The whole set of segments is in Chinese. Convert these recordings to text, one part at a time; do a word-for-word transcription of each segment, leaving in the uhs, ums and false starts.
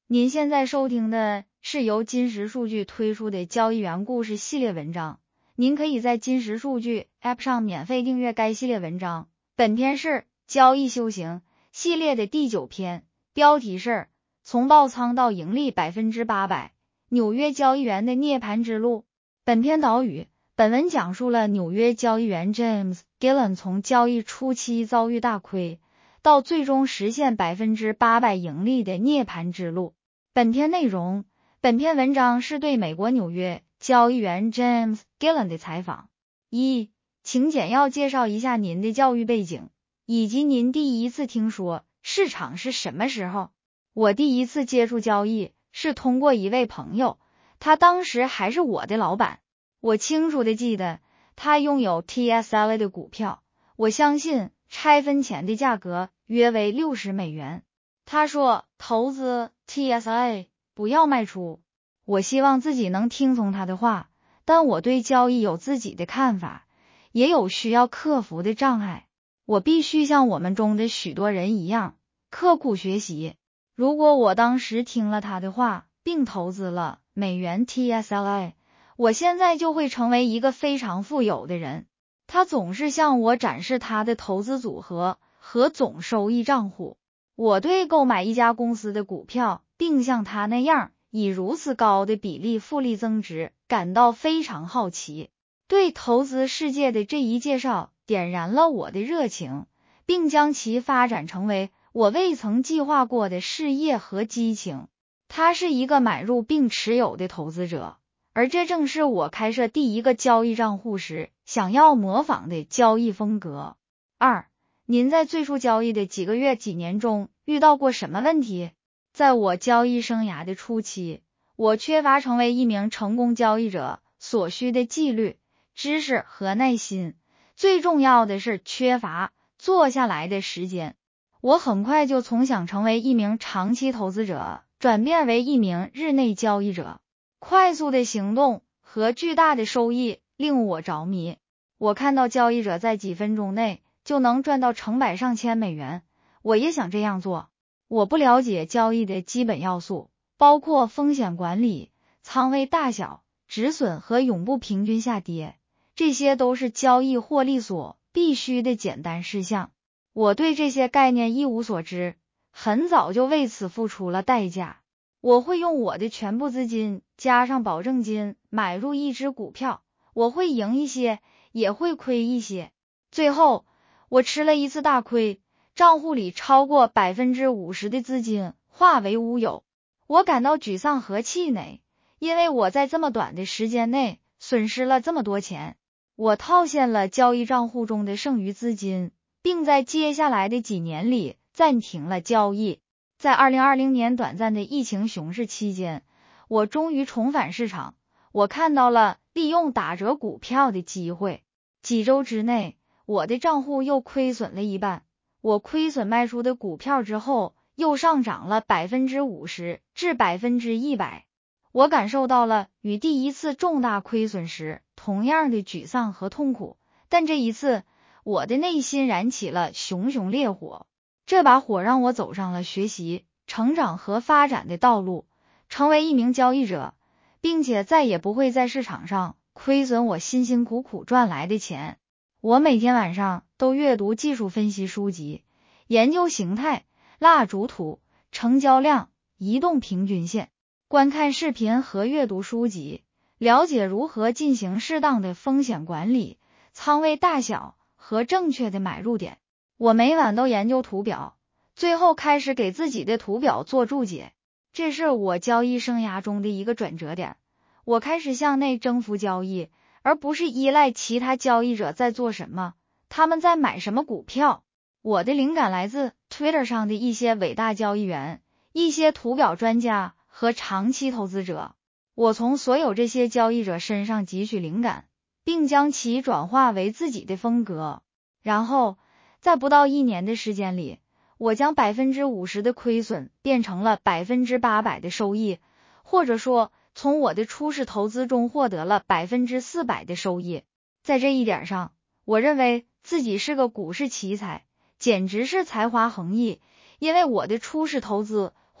您现在收听的是由金石数据推出的交易员故事系列文章，您可以在金石数据 App 上免费订阅该系列文章。本篇是交易修行系列的第九篇，标题是从爆仓到盈利 百分之八百， 纽约交易员的涅槃之路。本篇导语，本文讲述了纽约交易员 James Gillen 从交易初期遭遇大亏，到最终实现 百分之八百 盈利的涅槃之路。本篇内容，本篇文章是对美国纽约交易员 James Gillen 的采访。一，请简要介绍一下您的教育背景，以及您第一次听说市场是什么时候。我第一次接触交易是通过一位朋友，他当时还是我的老板。我清楚的记得他拥有 T S L A 的股票，我相信拆分前的价格约为六十美元。他说投资 T S L A 不要卖出。我希望自己能听从他的话，但我对交易有自己的看法，也有需要克服的障碍。我必须像我们中的许多人一样，刻苦学习。如果我当时听了他的话，并投资了美元 T S L A， 我现在就会成为一个非常富有的人。他总是向我展示他的投资组合和总收益账户。我对购买一家公司的股票，并像他那样以如此高的比例复利增值，感到非常好奇。对投资世界的这一介绍点燃了我的热情，并将其发展成为我未曾计划过的事业和激情。他是一个买入并持有的投资者，而这正是我开设第一个交易账户时想要模仿的交易风格。二，您在最初交易的几个月、几年中遇到过什么问题？在我交易生涯的初期，我缺乏成为一名成功交易者所需的纪律、知识和耐心，最重要的是缺乏坐下来的时间。我很快就从想成为一名长期投资者转变为一名日内交易者。快速的行动和巨大的收益令我着迷。我看到交易者在几分钟内就能赚到成百上千美元，我也想这样做。我不了解交易的基本要素，包括风险管理、仓位大小、止损和永不平均下跌，这些都是交易获利所必须的简单事项。我对这些概念一无所知，很早就为此付出了代价。我会用我的全部资金加上保证金买入一只股票，我会赢一些，也会亏一些。最后我吃了一次大亏，账户里超过 百分之五十 的资金化为乌有。我感到沮丧和气馁，因为我在这么短的时间内损失了这么多钱。我套现了交易账户中的剩余资金，并在接下来的几年里暂停了交易。在二零二零年短暂的疫情熊市期间，我终于重返市场。我看到了利用打折股票的机会。几周之内，我的账户又亏损了一半。我亏损卖出的股票之后，又上涨了 百分之五十 至 百分之一百。我感受到了与第一次重大亏损时同样的沮丧和痛苦，但这一次，我的内心燃起了熊熊烈火。这把火让我走上了学习、成长和发展的道路，成为一名交易者，并且再也不会在市场上亏损我辛辛苦苦赚来的钱。我每天晚上都阅读技术分析书籍，研究形态、蜡烛图、成交量、移动平均线，观看视频和阅读书籍，了解如何进行适当的风险管理、仓位大小和正确的买入点。我每晚都研究图表，最后开始给自己的图表做注解。这是我交易生涯中的一个转折点。我开始向内征服交易，而不是依赖其他交易者在做什么，他们在买什么股票。我的灵感来自 Twitter 上的一些伟大交易员、一些图表专家和长期投资者。我从所有这些交易者身上汲取灵感，并将其转化为自己的风格。然后在不到一年的时间里，我将 百分之五十 的亏损变成了 百分之八百 的收益，或者说从我的初始投资中获得了 百分之四百 的收益。在这一点上，我认为自己是个股市奇才，简直是才华横溢，因为我的初始投资获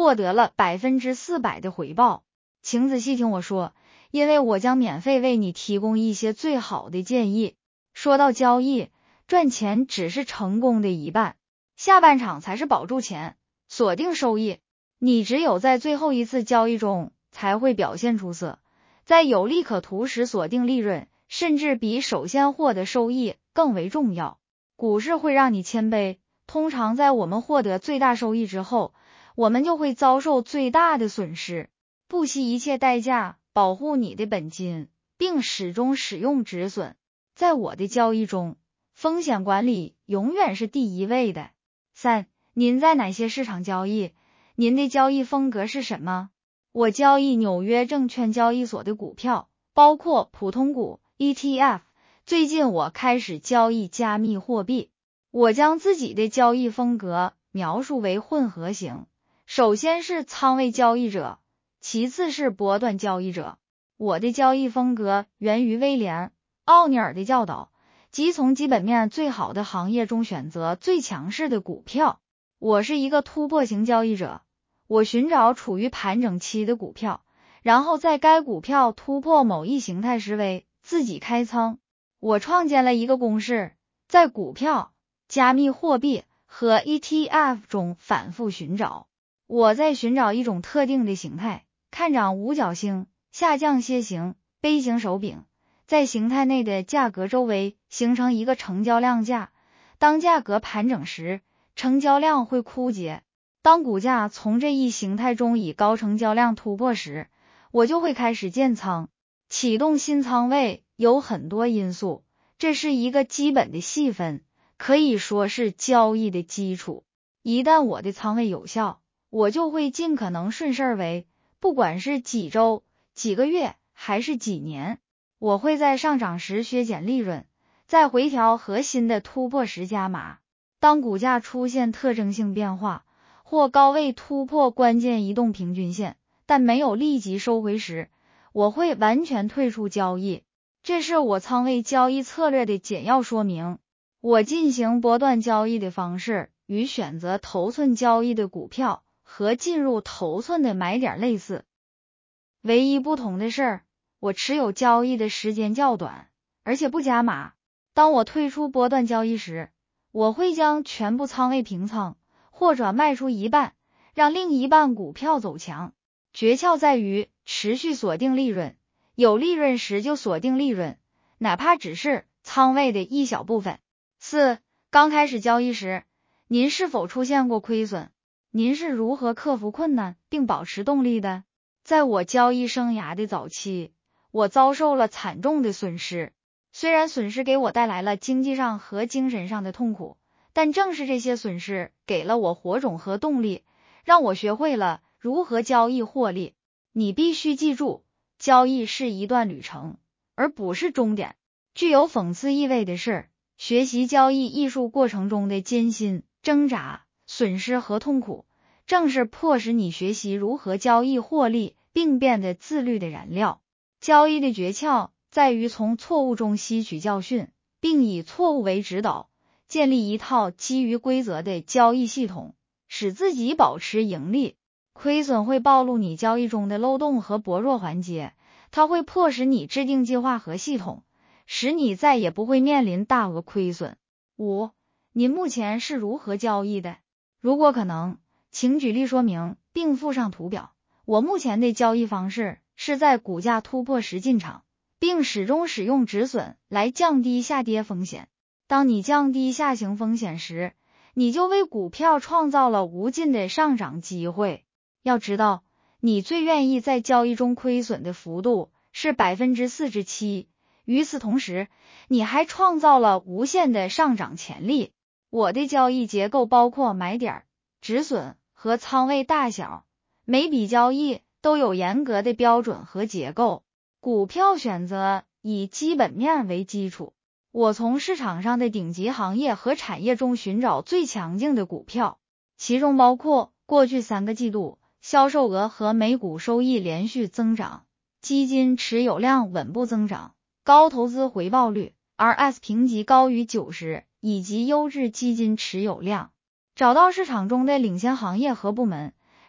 获得了百分之四百的回报。请仔细听我说，因为我将免费为你提供一些最好的建议。说到交易，赚钱只是成功的一半，下半场才是保住钱、锁定收益。你只有在最后一次交易中才会表现出色，在有利可图时锁定利润，甚至比首先获得收益更为重要。股市会让你谦卑，通常在我们获得最大收益之后，我们就会遭受最大的损失。不惜一切代价保护你的本金，并始终使用止损。在我的交易中，风险管理永远是第一位的。三、您在哪些市场交易？您的交易风格是什么？我交易纽约证券交易所的股票，包括普通股、E T F。最近我开始交易加密货币。我将自己的交易风格描述为混合型，首先是仓位交易者，其次是波段交易者。我的交易风格源于威廉·奥尼尔的教导，即从基本面最好的行业中选择最强势的股票。我是一个突破型交易者，我寻找处于盘整期的股票，然后在该股票突破某一形态时为自己开仓。我创建了一个公式，在股票、加密货币和 E T F 中反复寻找。我在寻找一种特定的形态，看涨五角星、下降楔形、杯形手柄，在形态内的价格周围形成一个成交量价。当价格盘整时，成交量会枯竭。当股价从这一形态中以高成交量突破时，我就会开始建仓。启动新仓位有很多因素，这是一个基本的细分，可以说是交易的基础。一旦我的仓位有效，我就会尽可能顺势而为，不管是几周、几个月还是几年。我会在上涨时削减利润，在回调和新的突破时加码。当股价出现特征性变化，或高位突破关键移动平均线，但没有立即收回时，我会完全退出交易。这是我仓位交易策略的简要说明。我进行波段交易的方式与选择头寸交易的股票和进入头寸的买点类似，唯一不同的是，我持有交易的时间较短，而且不加码。当我退出波段交易时，我会将全部仓位平仓，或者卖出一半，让另一半股票走强。诀窍在于持续锁定利润，有利润时就锁定利润，哪怕只是仓位的一小部分。四、刚开始交易时，您是否出现过亏损？您是如何克服困难并保持动力的？在我交易生涯的早期，我遭受了惨重的损失。虽然损失给我带来了经济上和精神上的痛苦，但正是这些损失给了我火种和动力，让我学会了如何交易获利。你必须记住，交易是一段旅程，而不是终点。具有讽刺意味的是，学习交易艺术过程中的艰辛、挣扎、损失和痛苦，正是迫使你学习如何交易获利并变得自律的燃料。交易的诀窍在于从错误中吸取教训，并以错误为指导，建立一套基于规则的交易系统，使自己保持盈利。亏损会暴露你交易中的漏洞和薄弱环节，它会迫使你制定计划和系统，使你再也不会面临大额亏损。五、您目前是如何交易的？如果可能，请举例说明并附上图表。我目前的交易方式是在股价突破时进场，并始终使用止损来降低下跌风险。当你降低下行风险时，你就为股票创造了无尽的上涨机会。要知道，你最愿意在交易中亏损的幅度是 百分之四十七， 与此同时，你还创造了无限的上涨潜力。我的交易结构包括买点、止损和仓位大小，每笔交易都有严格的标准和结构。股票选择以基本面为基础，我从市场上的顶级行业和产业中寻找最强劲的股票，其中包括过去三个季度销售额和每股收益连续增长，基金持有量稳步增长，高投资回报率 R S 评级高于九十，以及优质基金持有量。找到市场中的领先行业和部门，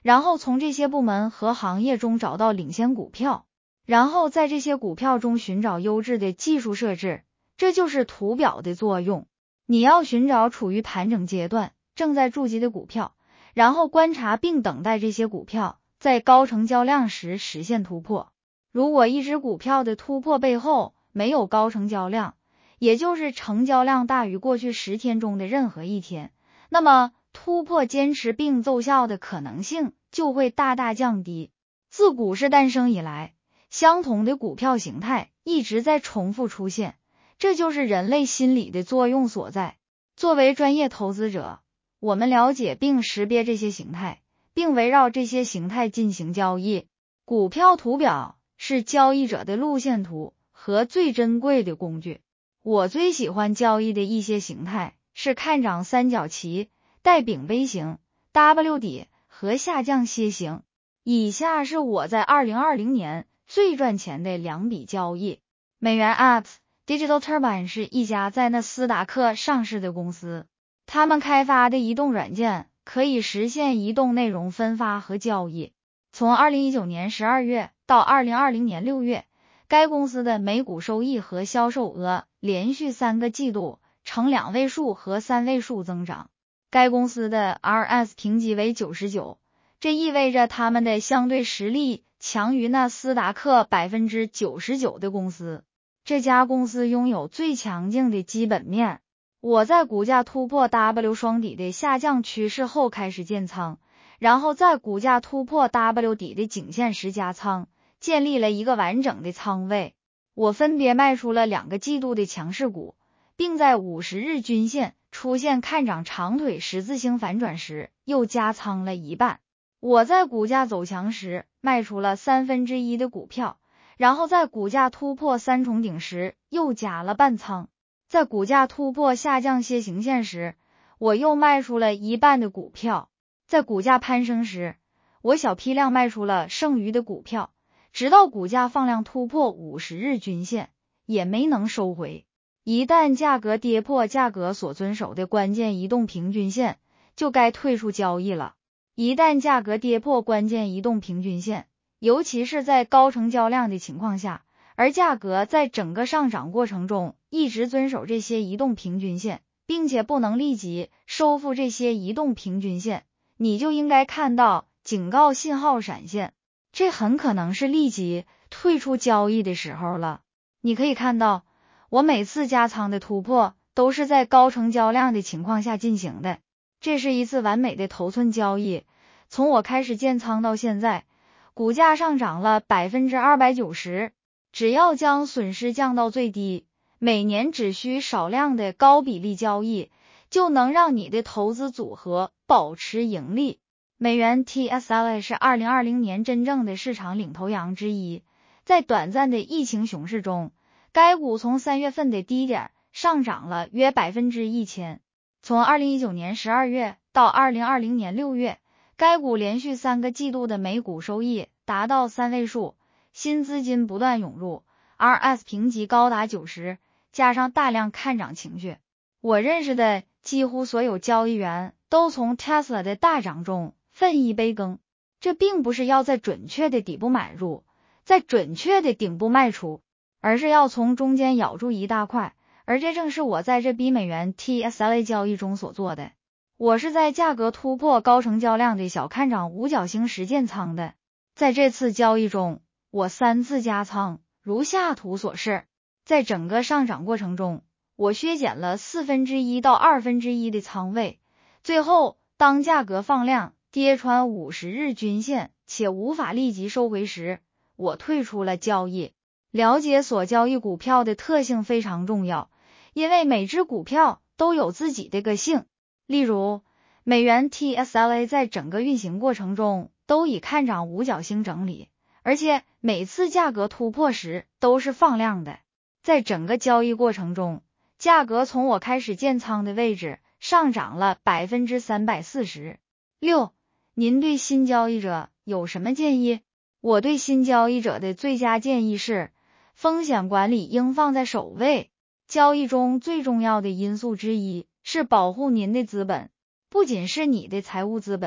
然后从这些部门和行业中找到领先股票，然后在这些股票中寻找优质的技术设置，这就是图表的作用。你要寻找处于盘整阶段、正在筑基的股票，然后观察并等待这些股票在高成交量时实现突破。如果一只股票的突破背后没有高成交量，也就是成交量大于过去十天中的任何一天，那么突破坚持并奏效的可能性就会大大降低。自股市诞生以来，相同的股票形态一直在重复出现，这就是人类心理的作用所在。作为专业投资者，我们了解并识别这些形态，并围绕这些形态进行交易。股票图表是交易者的路线图和最珍贵的工具。我最喜欢交易的一些形态是看涨三角旗、带柄杯形、W 底和下降楔形。以下是我在二零二零年最赚钱的两笔交易。美元 Apps Digital Turbine 是一家在纳斯达克上市的公司，他们开发的移动软件可以实现移动内容分发和交易。从二零一九年十二月到二零二零年六月，该公司的每股收益和销售额连续三个季度呈两位数和三位数增长。该公司的 R S 评级为九十九，这意味着他们的相对实力强于纳斯达克 百分之九十九 的公司。这家公司拥有最强劲的基本面。我在股价突破 W 双底的下降趋势后开始建仓，然后在股价突破 W 底的颈线时加仓，建立了一个完整的仓位。我分别卖出了两个季度的强势股，并在五十日均线出现看涨长腿十字星反转时又加仓了一半。我在股价走强时卖出了三分之一的股票，然后在股价突破三重顶时又加了半仓。在股价突破下降楔形线时，我又卖出了一半的股票。在股价攀升时，我小批量卖出了剩余的股票，直到股价放量突破五十日均线，也没能收回。一旦价格跌破价格所遵守的关键移动平均线，就该退出交易了。一旦价格跌破关键移动平均线，尤其是在高成交量的情况下，而价格在整个上涨过程中一直遵守这些移动平均线，并且不能立即收复这些移动平均线，你就应该看到警告信号闪现，这很可能是立即退出交易的时候了。你可以看到，我每次加仓的突破都是在高成交量的情况下进行的，这是一次完美的头寸交易。从我开始建仓到现在，股价上涨了 百分之二百九十， 只要将损失降到最低，每年只需少量的高比例交易，就能让你的投资组合保持盈利。美元 T S L A 是二零二零年真正的市场领头羊之一，在短暂的疫情熊市中，该股从三月份的低点上涨了约 百分之一千。 从二零一九年十二月到二零二零年六月，该股连续三个季度的每股收益达到三位数，新资金不断涌入， R S 评级高达九十，加上大量看涨情绪，我认识的几乎所有交易员都从 Tesla 的大涨中分一杯羹。这并不是要在准确的底部买入，在准确的顶部卖出，而是要从中间咬住一大块，而这正是我在这笔美元 T S L A 交易中所做的。我是在价格突破高成交量的小看涨五角星时建仓的。在这次交易中，我三次加仓，如下图所示。在整个上涨过程中，我削减了四分之一到二分之一的仓位，最后当价格放量跌穿五十日均线且无法立即收回时，我退出了交易。了解所交易股票的特性非常重要，因为每只股票都有自己的个性。例如，美元 T S L A 在整个运行过程中都以看涨五角星整理，而且每次价格突破时都是放量的。在整个交易过程中，价格从我开始建仓的位置上涨了 百分之三百四十。 六，您对新交易者有什么建议？我对新交易者的最佳建议是，风险管理应放在首位。交易中最重要的因素之一是保护您的资本，不仅是你的财务资本，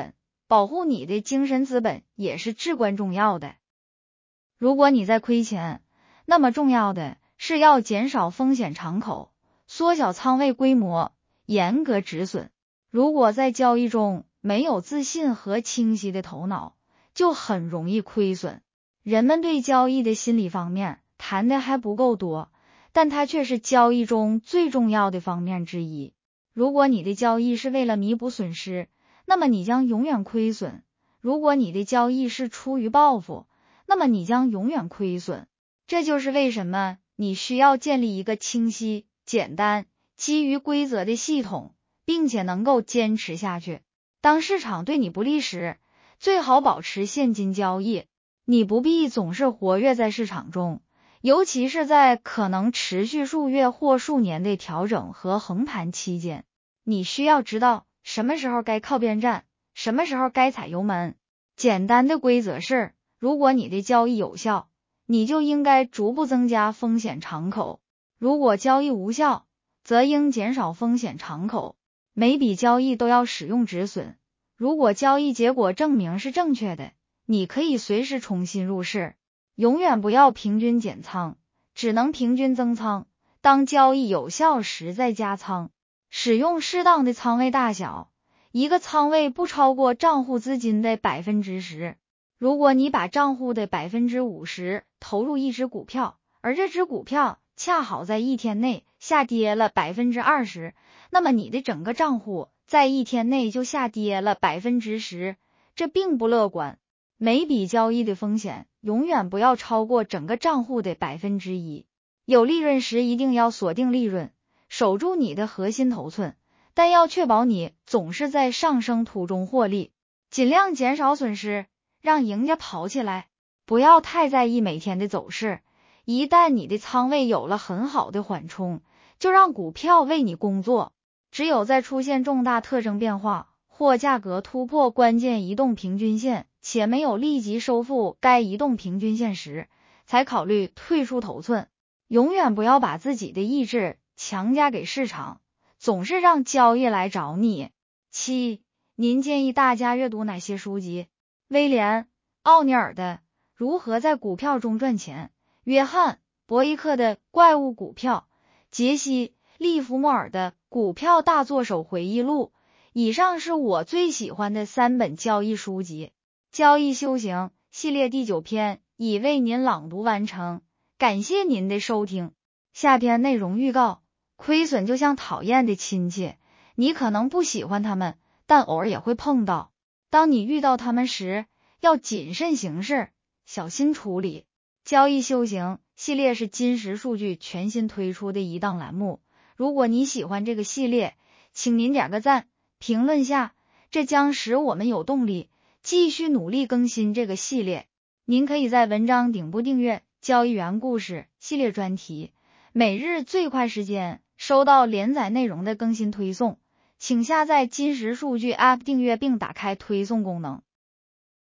保护你的精神资本也是至关重要的。如果你在亏钱，那么重要的是要减少风险敞口，缩小仓位规模，严格止损。如果在交易中没有自信和清晰的头脑，就很容易亏损。人们对交易的心理方面谈的还不够多，但它却是交易中最重要的方面之一。如果你的交易是为了弥补损失，那么你将永远亏损；如果你的交易是出于报复，那么你将永远亏损。这就是为什么你需要建立一个清晰、简单、基于规则的系统，并且能够坚持下去。当市场对你不利时，最好保持现金交易。你不必总是活跃在市场中，尤其是在可能持续数月或数年的调整和横盘期间。你需要知道什么时候该靠边站，什么时候该踩油门。简单的规则是，如果你的交易有效，你就应该逐步增加风险敞口；如果交易无效，则应减少风险敞口。每笔交易都要使用止损，如果交易结果证明是正确的，你可以随时重新入市。永远不要平均减仓，只能平均增仓，当交易有效时再加仓。使用适当的仓位大小，一个仓位不超过账户资金的 百分之十。 如果你把账户的 百分之五十 投入一只股票，而这只股票恰好在一天内下跌了 百分之二十， 那么你的整个账户在一天内就下跌了 百分之十， 这并不乐观。每笔交易的风险永远不要超过整个账户的 百分之一。 有利润时一定要锁定利润，守住你的核心头寸，但要确保你总是在上升途中获利，尽量减少损失，让赢家跑起来。不要太在意每天的走势，一旦你的仓位有了很好的缓冲，就让股票为你工作。只有在出现重大特征变化或价格突破关键移动平均线，且没有立即收复该移动平均线时，才考虑退出头寸。永远不要把自己的意志强加给市场，总是让交易来找你。七，您建议大家阅读哪些书籍？威廉·奥尼尔的《如何在股票中赚钱》，约翰·伯伊克的《怪物股票》，杰西·利弗莫尔的《股票大作手回忆录》。以上是我最喜欢的三本交易书籍。交易修行系列第九篇已为您朗读完成，感谢您的收听。下篇内容预告：亏损就像讨厌的亲戚，你可能不喜欢他们，但偶尔也会碰到。当你遇到他们时，要谨慎行事，小心处理。交易修行系列是金石数据全新推出的一档栏目，如果你喜欢这个系列，请您点个赞，评论下，这将使我们有动力继续努力更新这个系列。您可以在文章顶部订阅交易员故事系列专题，每日最快时间收到连载内容的更新推送。请下载金石数据 App 订阅并打开推送功能。